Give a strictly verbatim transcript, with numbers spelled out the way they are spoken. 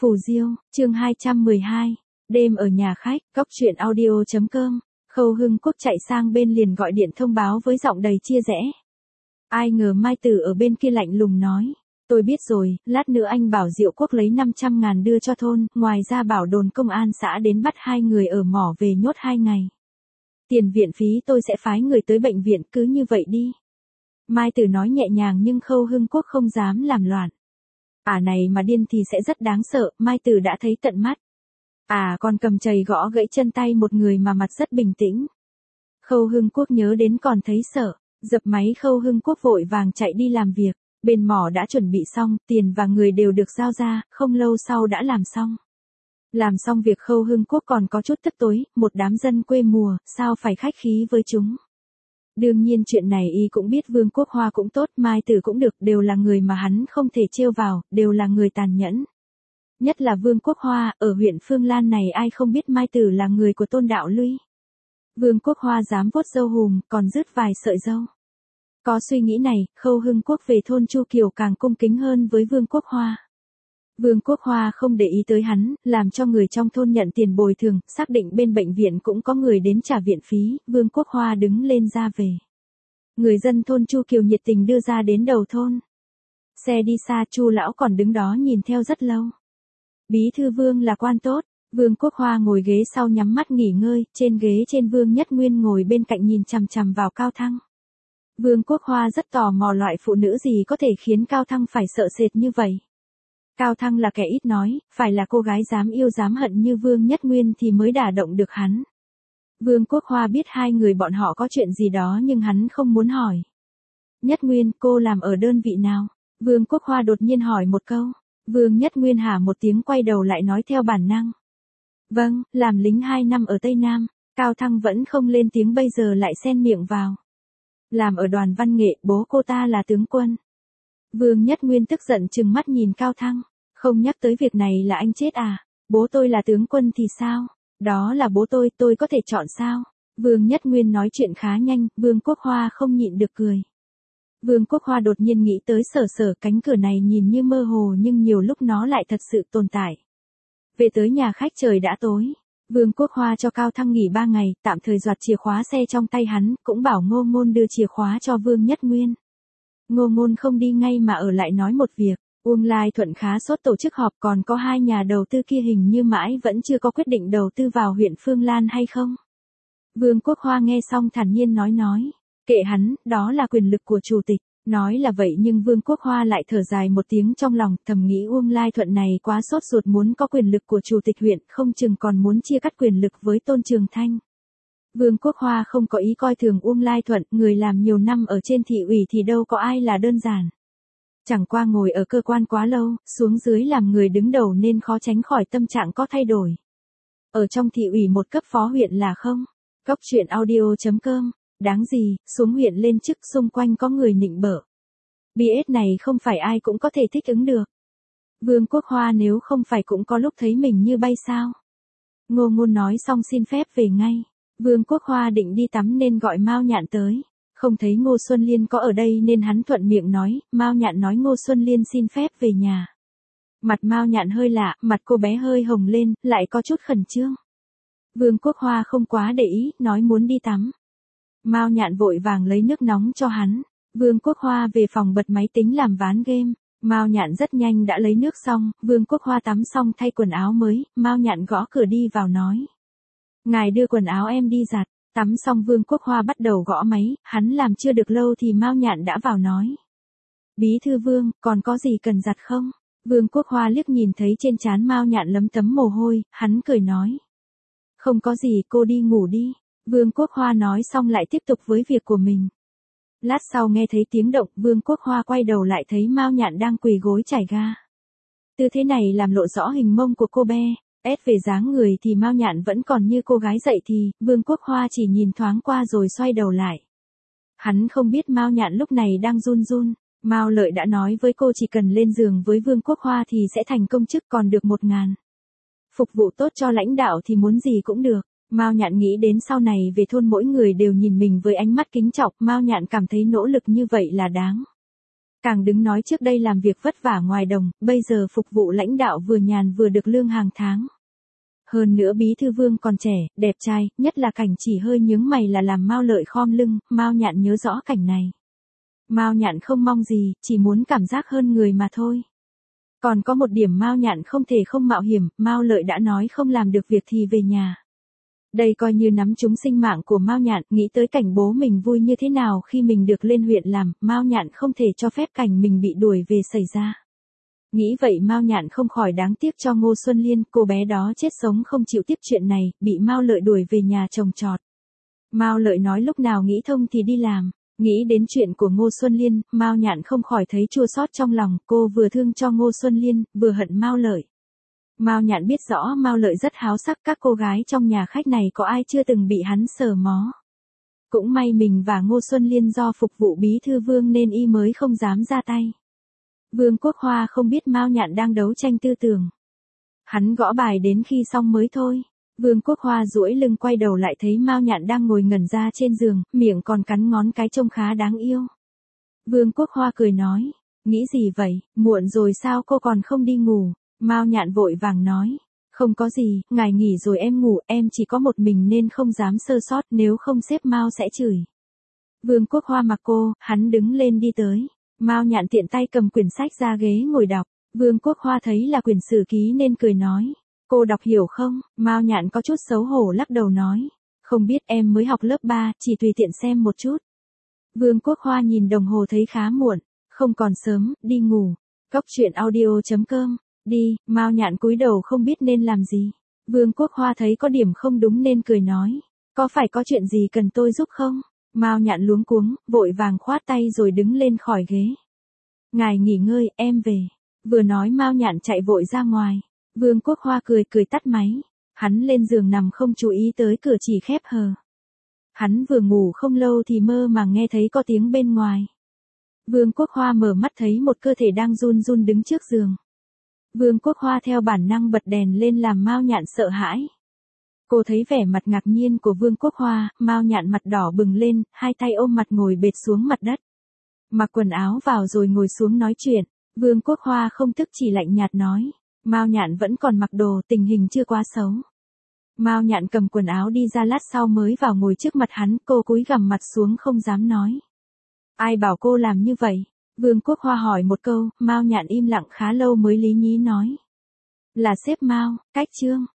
Phù Diêu, chương hai trăm mười hai, đêm ở nhà khách, góc truyện audio chấm com, Khâu Hưng Quốc chạy sang bên liền gọi điện thông báo với giọng đầy chia rẽ. Ai ngờ Mai Tử ở bên kia lạnh lùng nói, tôi biết rồi, lát nữa anh bảo Diệu Quốc lấy năm trăm ngàn đưa cho thôn, ngoài ra bảo đồn công an xã đến bắt hai người ở mỏ về nhốt hai ngày. Tiền viện phí tôi sẽ phái người tới bệnh viện, cứ như vậy đi. Mai Tử nói nhẹ nhàng nhưng Khâu Hưng Quốc không dám làm loạn. À này mà điên thì sẽ rất đáng sợ, Mai Tử đã thấy tận mắt. À còn cầm chày gõ gãy chân tay một người mà mặt rất bình tĩnh. Khâu Hưng Quốc nhớ đến còn thấy sợ, dập máy Khâu Hưng Quốc vội vàng chạy đi làm việc, bên mỏ đã chuẩn bị xong, tiền và người đều được giao ra, không lâu sau đã làm xong. Làm xong việc Khâu Hưng Quốc còn có chút tức tối, một đám dân quê mùa, sao phải khách khí với chúng. Đương nhiên chuyện này y cũng biết Vương Quốc Hoa cũng tốt, Mai Tử cũng được, đều là người mà hắn không thể trêu vào, đều là người tàn nhẫn. Nhất là Vương Quốc Hoa, ở huyện Phương Lan này ai không biết Mai Tử là người của Tôn Đạo Luy. Vương Quốc Hoa dám vuốt râu hùm, còn rứt vài sợi râu. Có suy nghĩ này, Khâu Hưng Quốc về thôn Chu Kiều càng cung kính hơn với Vương Quốc Hoa. Vương Quốc Hoa không để ý tới hắn, làm cho người trong thôn nhận tiền bồi thường, xác định bên bệnh viện cũng có người đến trả viện phí, Vương Quốc Hoa đứng lên ra về. Người dân thôn Chu Kiều nhiệt tình đưa ra đến đầu thôn. Xe đi xa, Chu lão còn đứng đó nhìn theo rất lâu. Bí thư Vương là quan tốt, Vương Quốc Hoa ngồi ghế sau nhắm mắt nghỉ ngơi, trên ghế trên Vương Nhất Nguyên ngồi bên cạnh nhìn chằm chằm vào Cao Thăng. Vương Quốc Hoa rất tò mò loại phụ nữ gì có thể khiến Cao Thăng phải sợ sệt như vậy. Cao Thăng là kẻ ít nói, phải là cô gái dám yêu dám hận như Vương Nhất Nguyên thì mới đả động được hắn. Vương Quốc Hoa biết hai người bọn họ có chuyện gì đó nhưng hắn không muốn hỏi. Nhất Nguyên, cô làm ở đơn vị nào? Vương Quốc Hoa đột nhiên hỏi một câu. Vương Nhất Nguyên hả một tiếng quay đầu lại nói theo bản năng. Vâng, làm lính hai năm ở Tây Nam. Cao Thăng vẫn không lên tiếng bây giờ lại xen miệng vào. Làm ở đoàn văn nghệ, bố cô ta là tướng quân. Vương Nhất Nguyên tức giận trừng mắt nhìn Cao Thăng. Không nhắc tới việc này là anh chết à? Bố tôi là tướng quân thì sao? Đó là bố tôi, tôi có thể chọn sao? Vương Nhất Nguyên nói chuyện khá nhanh, Vương Quốc Hoa không nhịn được cười. Vương Quốc Hoa đột nhiên nghĩ tới Sở Sở, cánh cửa này nhìn như mơ hồ nhưng nhiều lúc nó lại thật sự tồn tại. Về tới nhà khách trời đã tối. Vương Quốc Hoa cho Cao Thăng nghỉ ba ngày, tạm thời giọt chìa khóa xe trong tay hắn, cũng bảo Ngô Ngôn đưa chìa khóa cho Vương Nhất Nguyên. Ngô Ngôn không đi ngay mà ở lại nói một việc. Uông Lai Thuận khá sốt tổ chức họp, còn có hai nhà đầu tư kia hình như mãi vẫn chưa có quyết định đầu tư vào huyện Phương Lan hay không. Vương Quốc Hoa nghe xong thản nhiên nói nói. Kệ hắn, đó là quyền lực của chủ tịch. Nói là vậy nhưng Vương Quốc Hoa lại thở dài một tiếng trong lòng, thầm nghĩ Uông Lai Thuận này quá sốt ruột muốn có quyền lực của chủ tịch huyện, không chừng còn muốn chia cắt quyền lực với Tôn Trường Thanh. Vương Quốc Hoa không có ý coi thường Uông Lai Thuận, người làm nhiều năm ở trên thị ủy thì đâu có ai là đơn giản. Chẳng qua ngồi ở cơ quan quá lâu, xuống dưới làm người đứng đầu nên khó tránh khỏi tâm trạng có thay đổi. Ở trong thị ủy một cấp phó huyện là không. Góc truyện audio chấm com. Đáng gì, xuống huyện lên chức xung quanh có người nịnh bợ. bê ét này không phải ai cũng có thể thích ứng được. Vương Quốc Hoa nếu không phải cũng có lúc thấy mình như bay sao. Ngô Ngôn nói xong xin phép về ngay. Vương Quốc Hoa định đi tắm nên gọi Mao Nhạn tới. Không thấy Ngô Xuân Liên có ở đây nên hắn thuận miệng nói, Mao Nhạn nói Ngô Xuân Liên xin phép về nhà. Mặt Mao Nhạn hơi lạ, mặt cô bé hơi hồng lên, lại có chút khẩn trương. Vương Quốc Hoa không quá để ý, nói muốn đi tắm. Mao Nhạn vội vàng lấy nước nóng cho hắn. Vương Quốc Hoa về phòng bật máy tính làm ván game. Mao Nhạn rất nhanh đã lấy nước xong, Vương Quốc Hoa tắm xong thay quần áo mới, Mao Nhạn gõ cửa đi vào nói. Ngài đưa quần áo em đi giặt. Tắm xong Vương Quốc Hoa bắt đầu gõ máy, hắn làm chưa được lâu thì Mao Nhạn đã vào nói. Bí thư Vương, còn có gì cần giặt không? Vương Quốc Hoa liếc nhìn thấy trên trán Mao Nhạn lấm tấm mồ hôi, hắn cười nói. Không có gì, cô đi ngủ đi. Vương Quốc Hoa nói xong lại tiếp tục với việc của mình. Lát sau nghe thấy tiếng động, Vương Quốc Hoa quay đầu lại thấy Mao Nhạn đang quỳ gối chải ga. Tư thế này làm lộ rõ hình mông của cô bé. Ép về dáng người thì Mao Nhạn vẫn còn như cô gái dậy thì, Vương Quốc Hoa chỉ nhìn thoáng qua rồi xoay đầu lại. Hắn không biết Mao Nhạn lúc này đang run run. Mao Lợi đã nói với cô chỉ cần lên giường với Vương Quốc Hoa thì sẽ thành công chức còn được một ngàn. Phục vụ tốt cho lãnh đạo thì muốn gì cũng được. Mao Nhạn nghĩ đến sau này về thôn mỗi người đều nhìn mình với ánh mắt kính trọng, Mao Nhạn cảm thấy nỗ lực như vậy là đáng. Càng đứng nói trước đây làm việc vất vả ngoài đồng, bây giờ phục vụ lãnh đạo vừa nhàn vừa được lương hàng tháng. Hơn nữa bí thư Vương còn trẻ, đẹp trai, nhất là cảnh chỉ hơi nhướng mày là làm Mao Lợi khom lưng, Mao Nhạn nhớ rõ cảnh này. Mao Nhạn không mong gì, chỉ muốn cảm giác hơn người mà thôi. Còn có một điểm Mao Nhạn không thể không mạo hiểm, Mao Lợi đã nói không làm được việc thì về nhà. Đây coi như nắm trúng sinh mạng của Mao Nhạn, nghĩ tới cảnh bố mình vui như thế nào khi mình được lên huyện làm, Mao Nhạn không thể cho phép cảnh mình bị đuổi về xảy ra. Nghĩ vậy Mao Nhạn không khỏi đáng tiếc cho Ngô Xuân Liên, cô bé đó chết sống không chịu tiếp chuyện này, bị Mao Lợi đuổi về nhà trồng trọt. Mao Lợi nói lúc nào nghĩ thông thì đi làm. Nghĩ đến chuyện của Ngô Xuân Liên, Mao Nhạn không khỏi thấy chua xót trong lòng, cô vừa thương cho Ngô Xuân Liên, vừa hận Mao Lợi. Mao Nhạn biết rõ Mao Lợi rất háo sắc, các cô gái trong nhà khách này có ai chưa từng bị hắn sờ mó. Cũng may mình và Ngô Xuân Liên do phục vụ bí thư Vương nên y mới không dám ra tay. Vương Quốc Hoa không biết Mao Nhạn đang đấu tranh tư tưởng. Hắn gõ bài đến khi xong mới thôi. Vương Quốc Hoa duỗi lưng quay đầu lại thấy Mao Nhạn đang ngồi ngẩn ra trên giường, miệng còn cắn ngón cái trông khá đáng yêu. Vương Quốc Hoa cười nói, nghĩ gì vậy, muộn rồi sao cô còn không đi ngủ? Mao Nhạn vội vàng nói, không có gì, ngài nghỉ rồi em ngủ, em chỉ có một mình nên không dám sơ sót, nếu không sếp Mao sẽ chửi. Vương Quốc Hoa mặc cô, hắn đứng lên đi tới. Mao Nhạn tiện tay cầm quyển sách ra ghế ngồi đọc. Vương Quốc Hoa thấy là quyển sử ký nên cười nói, cô đọc hiểu không? Mao Nhạn có chút xấu hổ lắc đầu nói, không biết, em mới học lớp ba, chỉ tùy tiện xem một chút. Vương Quốc Hoa nhìn đồng hồ thấy khá muộn, không còn sớm, đi ngủ. Cốc truyện audio chấm com, đi. Mao Nhạn cúi đầu không biết nên làm gì. Vương Quốc Hoa thấy có điểm không đúng nên cười nói, có phải có chuyện gì cần tôi giúp không? Mao Nhạn luống cuống, vội vàng khoát tay rồi đứng lên khỏi ghế. Ngài nghỉ ngơi, em về. Vừa nói Mao Nhạn chạy vội ra ngoài. Vương Quốc Hoa cười cười tắt máy. Hắn lên giường nằm không chú ý tới cửa chỉ khép hờ. Hắn vừa ngủ không lâu thì mơ màng nghe thấy có tiếng bên ngoài. Vương Quốc Hoa mở mắt thấy một cơ thể đang run run đứng trước giường. Vương Quốc Hoa theo bản năng bật đèn lên làm Mao Nhạn sợ hãi. Cô thấy vẻ mặt ngạc nhiên của Vương Quốc Hoa, Mao Nhạn mặt đỏ bừng lên, hai tay ôm mặt ngồi bệt xuống mặt đất. Mặc quần áo vào rồi ngồi xuống nói chuyện. Vương Quốc Hoa không tức chỉ lạnh nhạt nói, Mao Nhạn vẫn còn mặc đồ, tình hình chưa quá xấu. Mao Nhạn cầm quần áo đi ra lát sau mới vào ngồi trước mặt hắn, cô cúi gằm mặt xuống không dám nói. Ai bảo cô làm như vậy? Vương Quốc Hoa hỏi một câu, Mao Nhạn im lặng khá lâu mới lý nhí nói. Là sếp Mao, cách Trương.